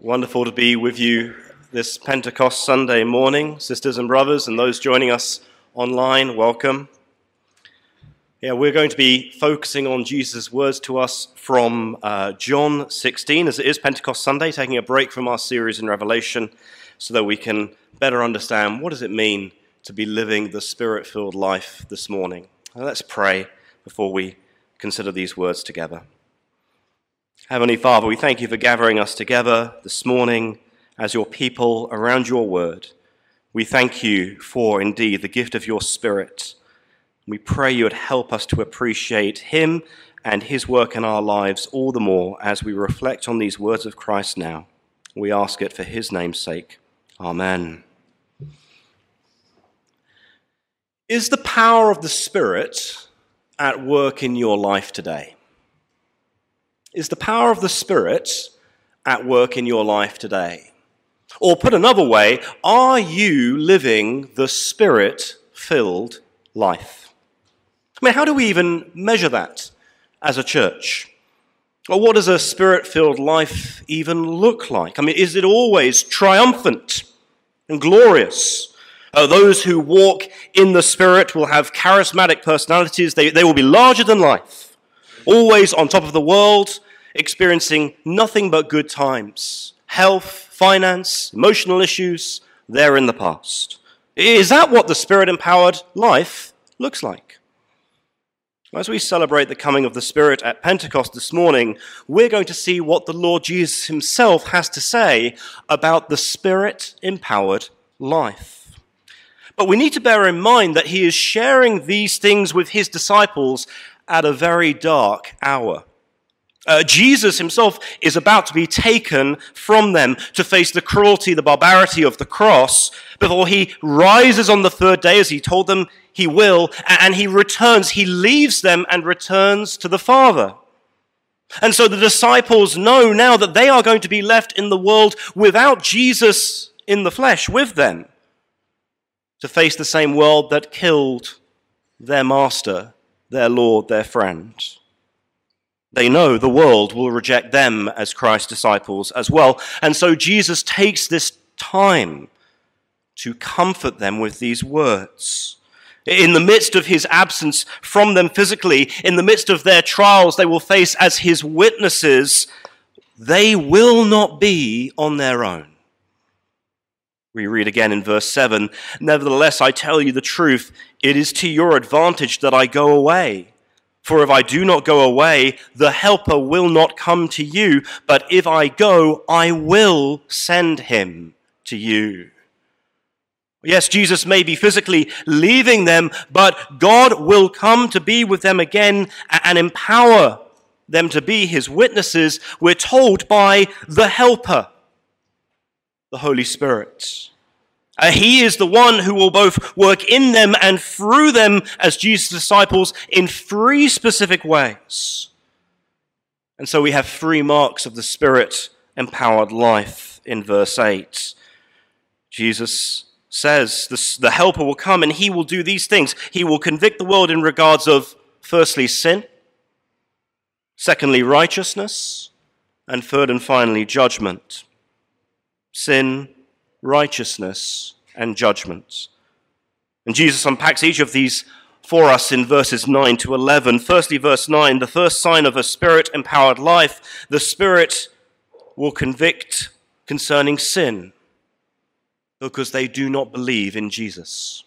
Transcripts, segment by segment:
Wonderful to be with you this Pentecost Sunday morning, sisters and brothers, and those joining us online, welcome. We're going to be focusing on Jesus' words to us from John 16, as it is Pentecost Sunday, taking a break from our series in Revelation so that we can better understand what does it mean to be living the Spirit-filled life this morning. Now, let's pray before we consider these words together. Heavenly Father, we thank you for gathering us together this morning as your people around your word. We thank you for, indeed, the gift of your Spirit. We pray you would help us to appreciate him and his work in our lives all the more as we reflect on these words of Christ now. We ask it for his name's sake. Amen. Is the power of the Spirit at work in your life today? Is the power of the Spirit at work in your life today? Or put another way, are you living the Spirit-filled life? I mean, how do we even measure that as a church? Or what does a Spirit-filled life even look like? I mean, is it always triumphant and glorious? Those who walk in the Spirit will have charismatic personalities. They will be larger than life, always on top of the world, experiencing nothing but good times. Health, finance, emotional issues, they're in the past. Is that what the Spirit-empowered life looks like? As we celebrate the coming of the Spirit at Pentecost this morning, we're going to see what the Lord Jesus himself has to say about the Spirit-empowered life. But we need to bear in mind that he is sharing these things with his disciples at a very dark hour. Jesus himself is about to be taken from them to face the cruelty, the barbarity of the cross before he rises on the third day, as he told them he will, and he returns. He leaves them and returns to the Father. And so the disciples know now that they are going to be left in the world without Jesus in the flesh with them to face the same world that killed their master, their Lord, their friend. They know the world will reject them as Christ's disciples as well. And so Jesus takes this time to comfort them with these words. In the midst of his absence from them physically, in the midst of their trials they will face as his witnesses, they will not be on their own. We read again in verse 7, "Nevertheless, I tell you the truth, it is to your advantage that I go away. For if I do not go away, the Helper will not come to you, but if I go, I will send him to you." Yes, Jesus may be physically leaving them, but God will come to be with them again and empower them to be his witnesses, we're told, by the Helper, the Holy Spirit. He is the one who will both work in them and through them as Jesus' disciples in three specific ways. And so we have three marks of the Spirit-empowered life in verse 8. Jesus says the Helper will come and he will do these things. He will convict the world in regards of, firstly, sin, secondly, righteousness, and third and finally, judgment. Sin, righteousness, and judgment. And Jesus unpacks each of these for us in verses 9 to 11. Firstly, verse 9, the first sign of a Spirit-empowered life, the Spirit will convict concerning sin because they do not believe in Jesus.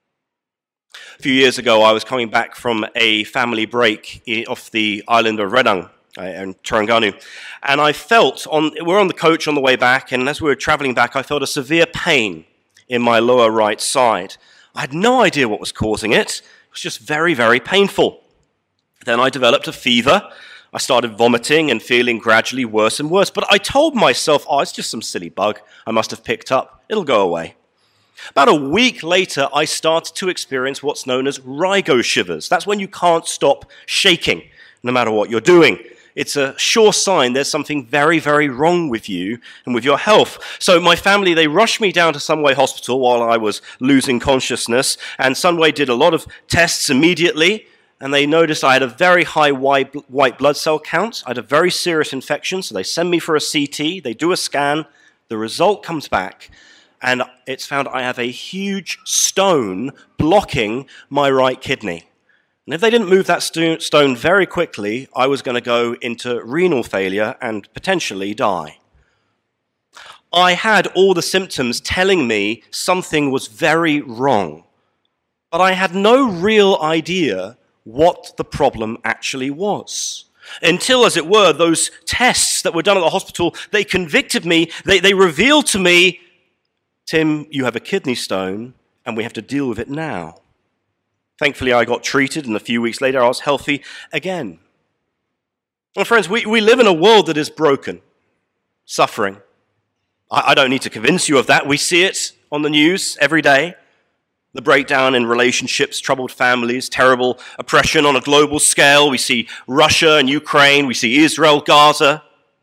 A few years ago, I was coming back from a family break off the island of Redang in Terengganu, and I felt, we're on the coach on the way back, and as we were traveling back, I felt a severe pain in my lower right side. I had no idea what was causing it. It was just very, very painful. Then I developed a fever. I started vomiting and feeling gradually worse and worse, but I told myself, it's just some silly bug I must have picked up. It'll go away. About a week later, I started to experience what's known as Rigo shivers. That's when you can't stop shaking, no matter what you're doing. It's a sure sign there's something very, very wrong with you and with your health. So my family, they rushed me down to Sunway Hospital while I was losing consciousness, and Sunway did a lot of tests immediately, and they noticed I had a very high white blood cell count. I had a very serious infection, so they send me for a CT. They do a scan. The result comes back, and it's found I have a huge stone blocking my right kidney. And if they didn't move that stone very quickly, I was going to go into renal failure and potentially die. I had all the symptoms telling me something was very wrong, but I had no real idea what the problem actually was. Until, as it were, those tests that were done at the hospital, they convicted me, they revealed to me, Tim, you have a kidney stone, and we have to deal with it now. Thankfully, I got treated, and a few weeks later, I was healthy again. Well, friends, we live in a world that is broken, suffering. I don't need to convince you of that. We see it on the news every day. The breakdown in relationships, troubled families, terrible oppression on a global scale. We see Russia and Ukraine. We see Israel, Gaza.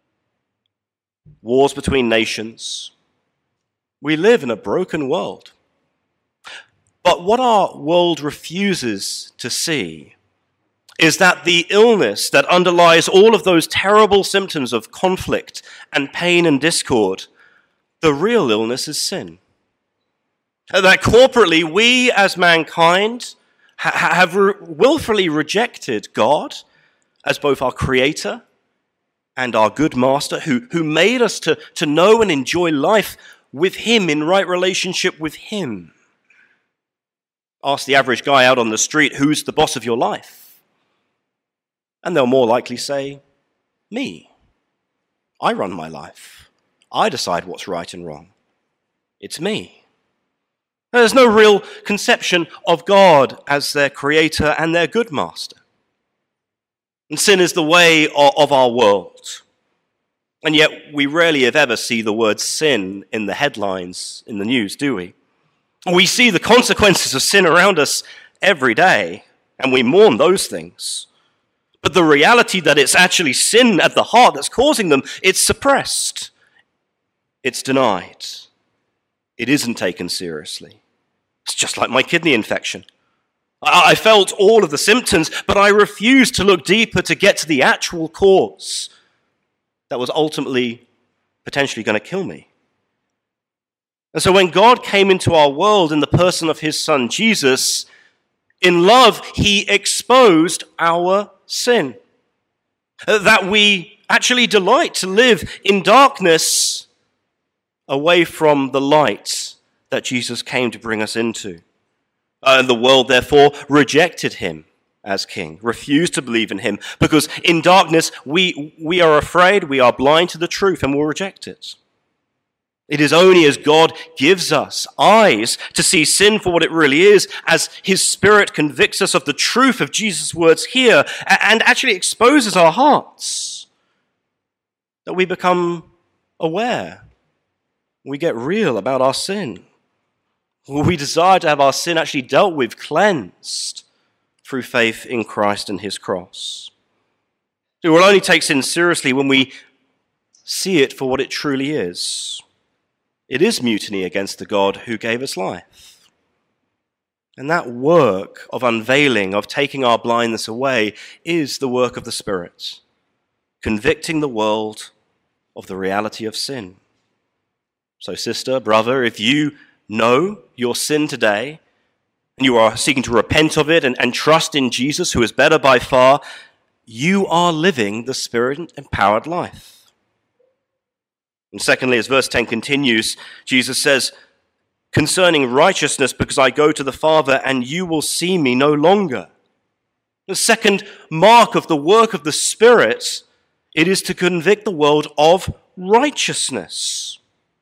Wars between nations. We live in a broken world. But what our world refuses to see is that the illness that underlies all of those terrible symptoms of conflict and pain and discord, the real illness is sin. That corporately, we as mankind have willfully rejected God as both our creator and our good master, who made us to know and enjoy life with him, in right relationship with him. Ask the average guy out on the street, who's the boss of your life? And they'll more likely say, me. I run my life. I decide what's right and wrong. It's me. There's no real conception of God as their creator and their good master. And sin is the way of our world. And yet we rarely, if ever, see the word sin in the headlines in the news, do we? We see the consequences of sin around us every day, and we mourn those things. But the reality that it's actually sin at the heart that's causing them, it's suppressed. It's denied. It isn't taken seriously. It's just like my kidney infection. I felt all of the symptoms, but I refused to look deeper to get to the actual cause that was ultimately potentially going to kill me. And so when God came into our world in the person of his son Jesus, in love, he exposed our sin. That we actually delight to live in darkness away from the light that Jesus came to bring us into. And the world, therefore, rejected him as king, refused to believe in him, because in darkness we are afraid, we are blind to the truth, and will reject it. It is only as God gives us eyes to see sin for what it really is, as his Spirit convicts us of the truth of Jesus' words here, and actually exposes our hearts, that we become aware. We get real about our sin. We desire to have our sin actually dealt with, cleansed, through faith in Christ and his cross. We will only take sin seriously when we see it for what it truly is. It is mutiny against the God who gave us life. And that work of unveiling, of taking our blindness away, is the work of the Spirit, convicting the world of the reality of sin. So, sister, brother, if you know your sin today, and you are seeking to repent of it and trust in Jesus, who is better by far, you are living the Spirit-empowered life. And secondly, as verse 10 continues, Jesus says, concerning righteousness, because I go to the Father, and you will see me no longer. The second mark of the work of the Spirit, it is to convict the world of righteousness.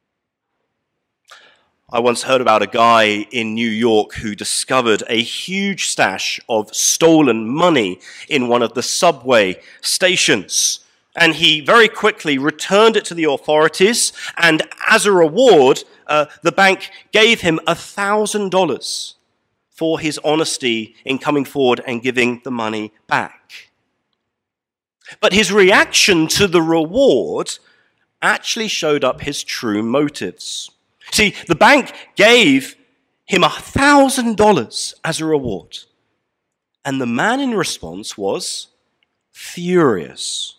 I once heard about a guy in New York who discovered a huge stash of stolen money in one of the subway stations. And he very quickly returned it to the authorities, and as a reward, the bank gave him $1,000 for his honesty in coming forward and giving the money back. But his reaction to the reward actually showed up his true motives. See, the bank gave him $1,000 as a reward, And the man in response was furious.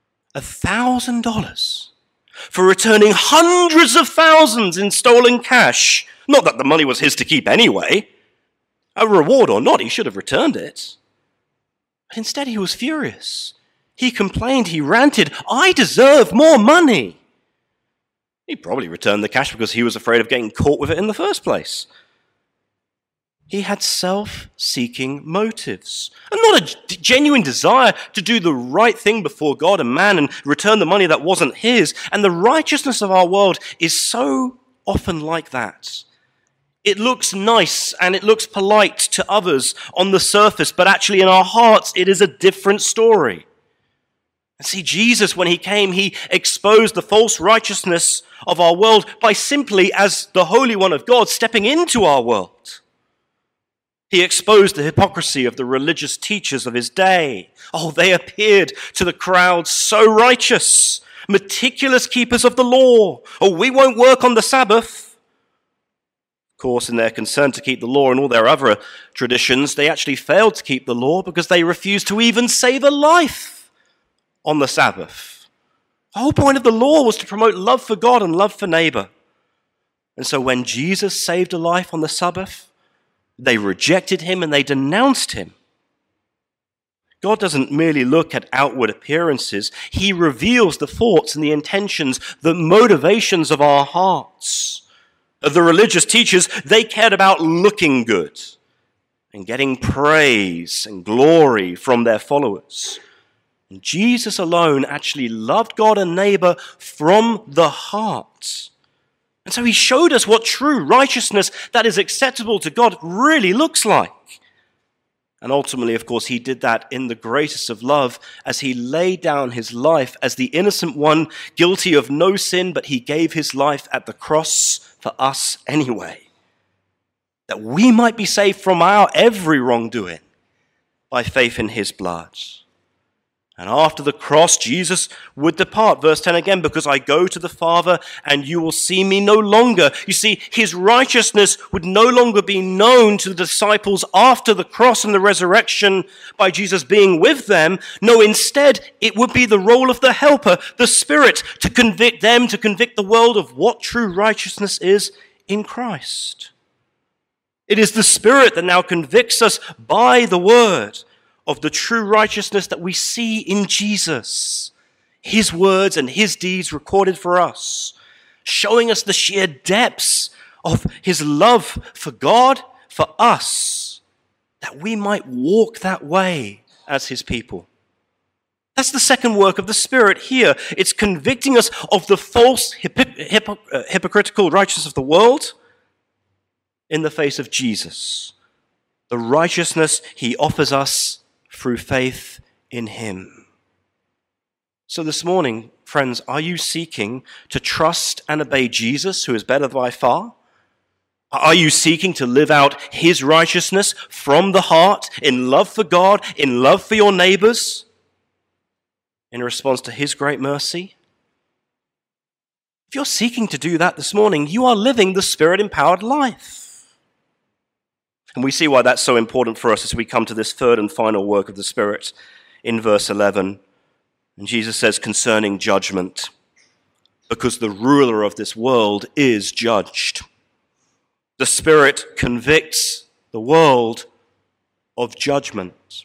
$1,000 for returning hundreds of thousands in stolen cash. Not that the money was his to keep anyway. A reward or not, he should have returned it. But instead he was furious. He complained, he ranted, I deserve more money. He probably returned the cash because he was afraid of getting caught with it in the first place. He had self-seeking motives and not a genuine desire to do the right thing before God and man and return the money that wasn't his. And the righteousness of our world is so often like that. It looks nice and it looks polite to others on the surface, but actually in our hearts it is a different story. And see, Jesus, when he came, he exposed the false righteousness of our world by simply, as the Holy One of God, stepping into our world. He exposed the hypocrisy of the religious teachers of his day. Oh, they appeared to the crowd so righteous, meticulous keepers of the law. Oh, we won't work on the Sabbath. Of course, in their concern to keep the law and all their other traditions, they actually failed to keep the law because they refused to even save a life on the Sabbath. The whole point of the law was to promote love for God and love for neighbor. And so when Jesus saved a life on the Sabbath, they rejected him and they denounced him. God doesn't merely look at outward appearances. He reveals the thoughts and the intentions, the motivations of our hearts. The religious teachers, they cared about looking good and getting praise and glory from their followers. And Jesus alone actually loved God and neighbor from the heart. And so he showed us what true righteousness that is acceptable to God really looks like. And ultimately, of course, he did that in the greatest of love as he laid down his life as the innocent one, guilty of no sin, but he gave his life at the cross for us anyway. That we might be saved from our every wrongdoing by faith in his blood. And after the cross, Jesus would depart. Verse 10 again, because I go to the Father and you will see me no longer. You see, his righteousness would no longer be known to the disciples after the cross and the resurrection by Jesus being with them. No, instead, it would be the role of the helper, the Spirit, to convict them, to convict the world of what true righteousness is in Christ. It is the Spirit that now convicts us by the word of the true righteousness that we see in Jesus, his words and his deeds recorded for us, showing us the sheer depths of his love for God, for us, that we might walk that way as his people. That's the second work of the Spirit here. It's convicting us of the false, hypocritical righteousness of the world in the face of Jesus, the righteousness he offers us through faith in him. So this morning, friends, are you seeking to trust and obey Jesus, who is better by far? Are you seeking to live out his righteousness from the heart, in love for God, in love for your neighbors, in response to his great mercy? If you're seeking to do that this morning, you are living the Spirit-empowered life. And we see why that's so important for us as we come to this third and final work of the Spirit in verse 11. And Jesus says concerning judgment, because the ruler of this world is judged. The Spirit convicts the world of judgment.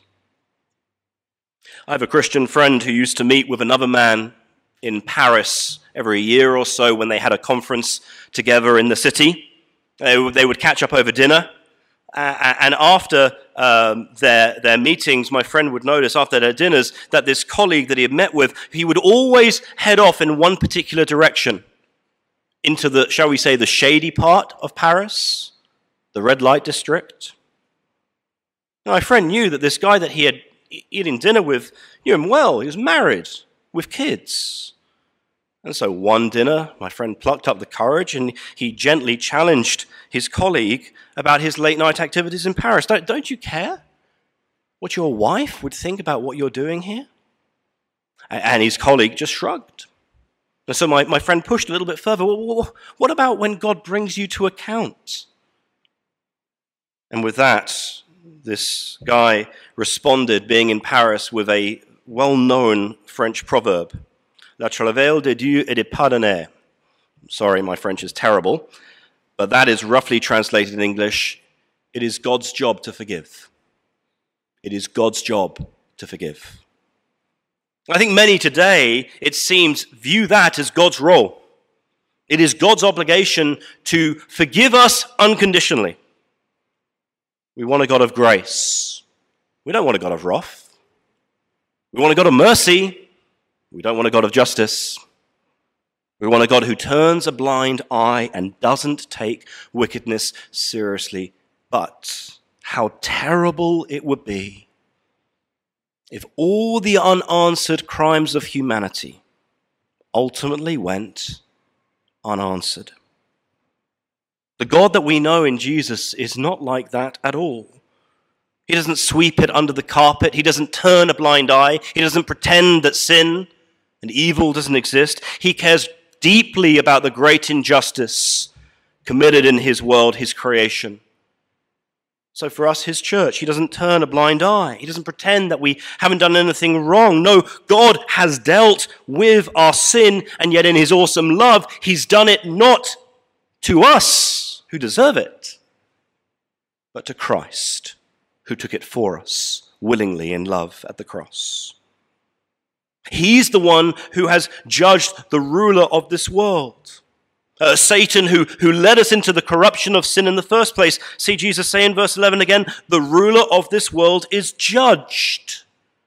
I have a Christian friend who used to meet with another man in Paris every year or so when they had a conference together in the city. They would catch up over dinner. And after their meetings, my friend would notice after their dinners that this colleague that he had met with, he would always head off in one particular direction into the, shall we say, the shady part of Paris, the red light district. Now, my friend knew that this guy that he had eating dinner with knew him well. He was married with kids. And so one dinner, my friend plucked up the courage and he gently challenged his colleague about his late night activities in Paris. Don't you care what your wife would think about what you're doing here? And his colleague just shrugged. And so my friend pushed a little bit further. Well, what about when God brings you to account? And with that, this guy responded, being in Paris, with a well-known French proverb, La travail de Dieu est de pardonner. Sorry, my French is terrible, but that is roughly translated in English, it is God's job to forgive. It is God's job to forgive. I think many today, it seems, view that as God's role. It is God's obligation to forgive us unconditionally. We want a God of grace. We don't want a God of wrath. We want a God of mercy. We don't want a God of justice. We want a God who turns a blind eye and doesn't take wickedness seriously. But how terrible it would be if all the unanswered crimes of humanity ultimately went unanswered. The God that we know in Jesus is not like that at all. He doesn't sweep it under the carpet. He doesn't turn a blind eye. He doesn't pretend that sin and evil doesn't exist. He cares deeply about the great injustice committed in his world, his creation. So for us, his church, he doesn't turn a blind eye. He doesn't pretend that we haven't done anything wrong. No, God has dealt with our sin, and yet in his awesome love, he's done it not to us who deserve it, but to Christ, who took it for us willingly in love at the cross. He's the one who has judged the ruler of this world. Satan, who led us into the corruption of sin in the first place. See Jesus say in verse 11 again, the ruler of this world is judged.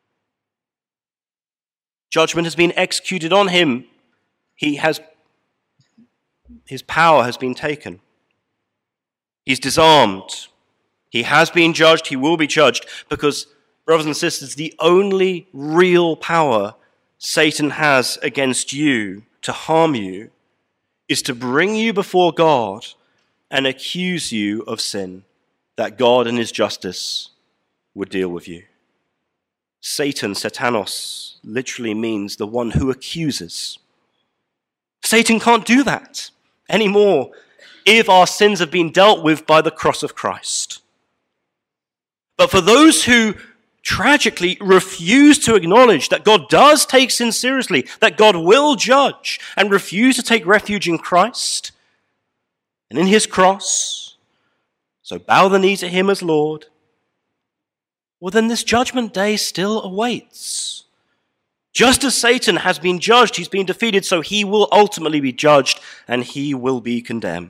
Judgment has been executed on him. His power has been taken. He's disarmed. He has been judged. He will be judged because, brothers and sisters, the only real power Satan has against you to harm you is to bring you before God and accuse you of sin, that God in his justice would deal with you. Satan, Satanos, literally means the one who accuses. Satan can't do that anymore if our sins have been dealt with by the cross of Christ. But for those who tragically refuse to acknowledge that God does take sin seriously, that God will judge, and refuse to take refuge in Christ and in his cross, so bow the knee to him as Lord, well then this judgment day still awaits. Just as Satan has been judged, he's been defeated, so he will ultimately be judged and he will be condemned.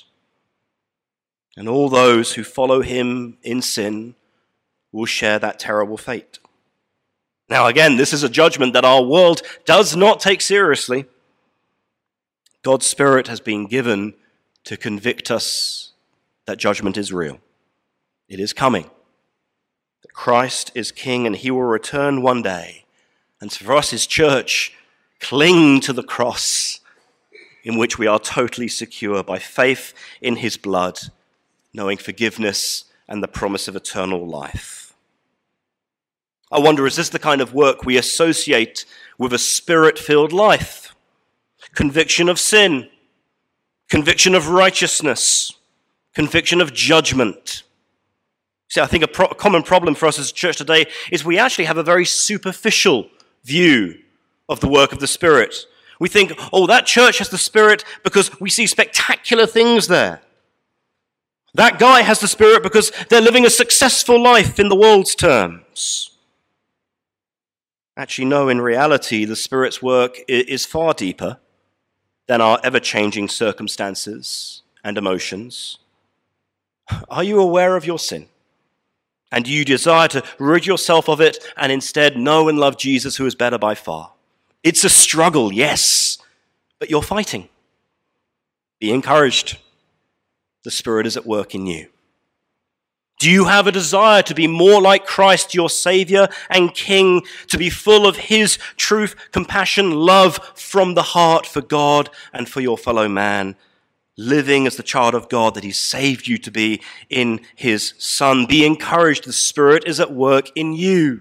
And all those who follow him in sin will share that terrible fate. Now again, this is a judgment that our world does not take seriously. God's Spirit has been given to convict us that judgment is real. It is coming. That Christ is King and he will return one day. And for us, his church, cling to the cross in which we are totally secure by faith in his blood, knowing forgiveness and the promise of eternal life. I wonder, is this the kind of work we associate with a Spirit-filled life? Conviction of sin, conviction of righteousness, conviction of judgment. See, I think a common problem for us as a church today is we actually have a very superficial view of the work of the Spirit. We think, oh, that church has the Spirit because we see spectacular things there. That guy has the Spirit because they're living a successful life in the world's terms. Actually, no, in reality, the Spirit's work is far deeper than our ever-changing circumstances and emotions. Are you aware of your sin? And do you desire to rid yourself of it and instead know and love Jesus, who is better by far? It's a struggle, yes, but you're fighting. Be encouraged. The Spirit is at work in you. Do you have a desire to be more like Christ, your Savior and King, to be full of his truth, compassion, love from the heart for God and for your fellow man, living as the child of God that he saved you to be in his Son? Be encouraged. The Spirit is at work in you.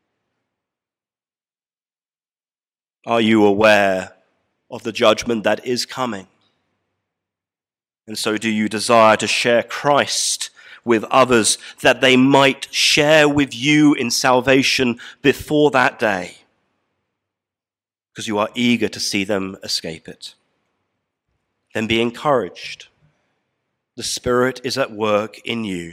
Are you aware of the judgment that is coming? And so do you desire to share Christ with others, that they might share with you in salvation before that day, because you are eager to see them escape it. Then be encouraged. The Spirit is at work in you.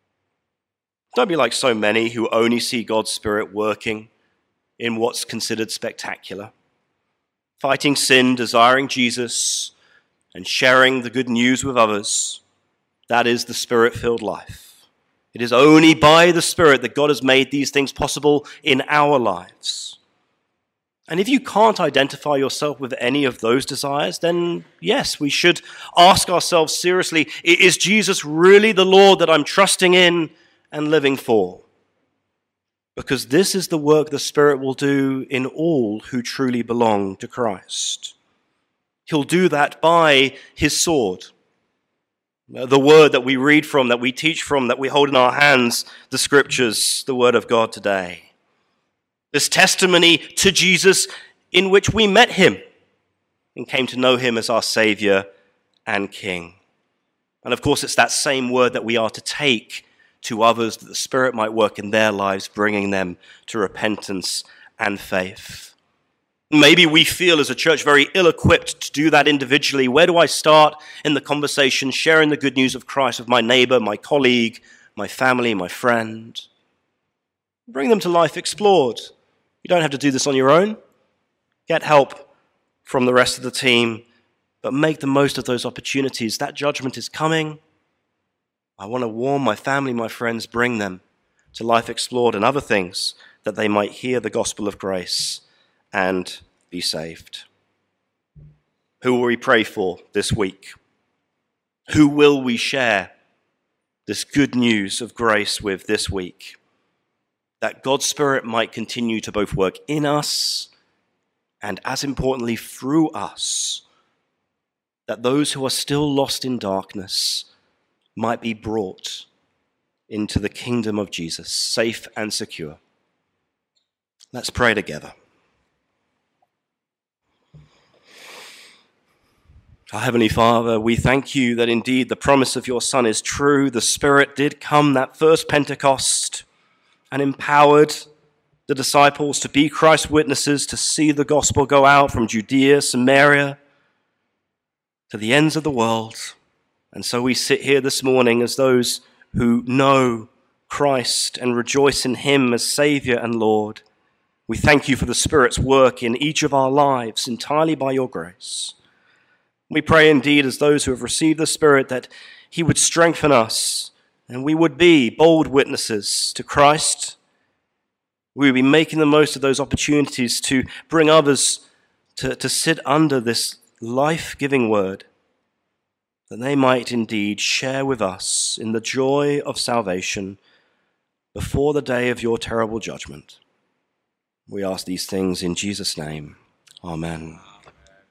Don't be like so many who only see God's Spirit working in what's considered spectacular. Fighting sin, desiring Jesus, and sharing the good news with others. That is the Spirit-filled life. It is only by the Spirit that God has made these things possible in our lives. And if you can't identify yourself with any of those desires, then yes, we should ask ourselves seriously, is Jesus really the Lord that I'm trusting in and living for? Because this is the work the Spirit will do in all who truly belong to Christ. He'll do that by his sword. The word that we read from, that we teach from, that we hold in our hands, the scriptures, the word of God today. This testimony to Jesus in which we met him and came to know him as our Savior and King. And of course, it's that same word that we are to take to others, that the Spirit might work in their lives, bringing them to repentance and faith. Maybe we feel as a church very ill-equipped to do that individually. Where do I start in the conversation, sharing the good news of Christ with my neighbor, my colleague, my family, my friend? Bring them to Life Explored. You don't have to do this on your own. Get help from the rest of the team, but make the most of those opportunities. That judgment is coming. I want to warn my family, my friends, bring them to Life Explored and other things that they might hear the gospel of grace and be saved. Who will we pray for this week? Who will we share this good news of grace with this week? That God's Spirit might continue to both work in us and, as importantly, through us, that those who are still lost in darkness might be brought into the kingdom of Jesus, safe and secure. Let's pray together. Our Heavenly Father, we thank you that indeed the promise of your Son is true. The Spirit did come that first Pentecost and empowered the disciples to be Christ's witnesses, to see the gospel go out from Judea, Samaria, to the ends of the world. And so we sit here this morning as those who know Christ and rejoice in him as Savior and Lord. We thank you for the Spirit's work in each of our lives entirely by your grace. We pray indeed as those who have received the Spirit that he would strengthen us and we would be bold witnesses to Christ. We would be making the most of those opportunities to bring others to sit under this life-giving word, that they might indeed share with us in the joy of salvation before the day of your terrible judgment. We ask these things in Jesus' name. Amen.